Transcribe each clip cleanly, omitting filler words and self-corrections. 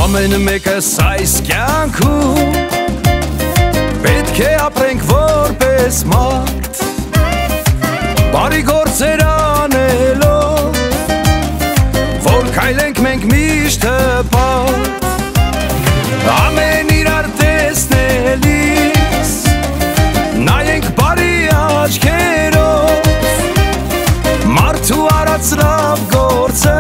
Ամեն մեկս այս կյանքում պետք է ապրենք որպես մարդ, բարի գործեր անելով, որ քայլենք մենք միշտ հպարտ, ամեն իրար տեսնելիս նայենք բարի աչքերով, մարդու արած լավ գործը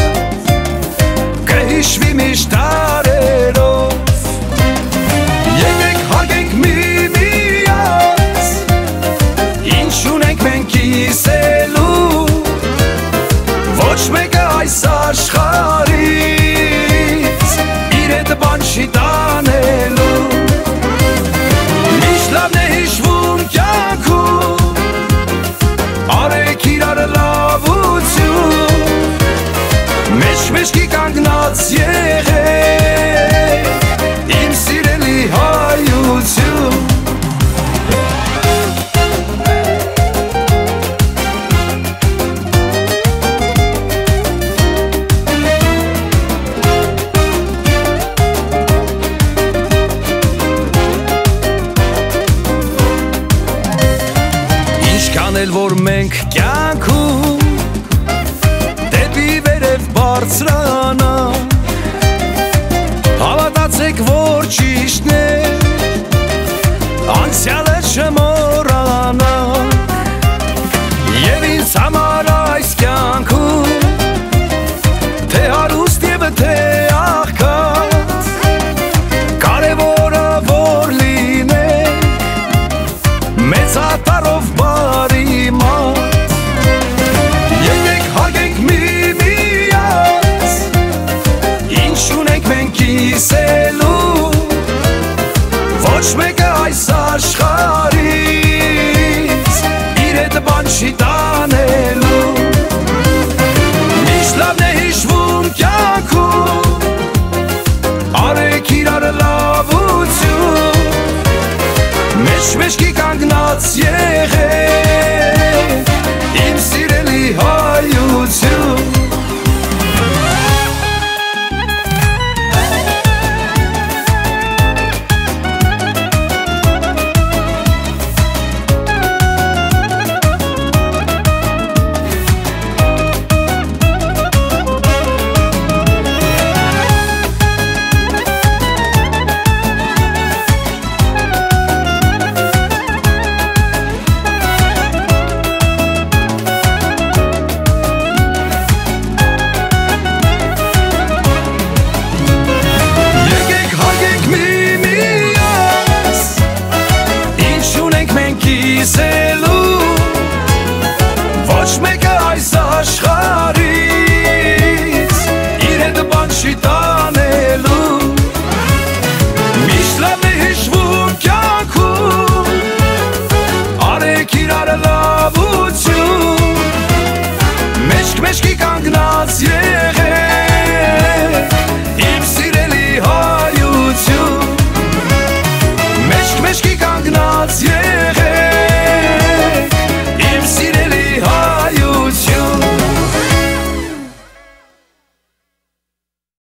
կհիշվի միշտ տարերով, եկեք հարգենք միմյանց, ինչ ունենք մենք կիսելու, ոչ մեկը այս աշխարհից իր հետ բան չի տանելու, միշտ լավն է հիշվում կյանքում, արեք իրար լավություն, մեջքի կանգնած եղեք, իմ սիրելի հայություն։ Ինչքան էլ որ մենք կյանքում դեպի վերև բարձրանանք, հավատացեք, որ ճիշտն է, անցյալը չմոռանանք, և ինձ համար այս կյանքում թե հարուստ և թե աղքատ, կարևորը որ լինենք մեծատառով բարի մարդ, եկեք հարգենք միմյանց, ինչ ունենք մենք կիսելու, ոչ մեկը այս աշխարհից իր հետ բան չի տանելու, միշտ լավն է հիշվում կյանքում, արեք իրար լավություն, մեջքի կանգնած եղեք, իմ սիրելի հայություն։ Ոչ մեկը այս աշխարհից իր հետ բան չի տանելու, միշտ լավն է հիշվում կյանքում, արեք իրար լավություն, մեջքի կանգնած եղեք, իմ սիրելի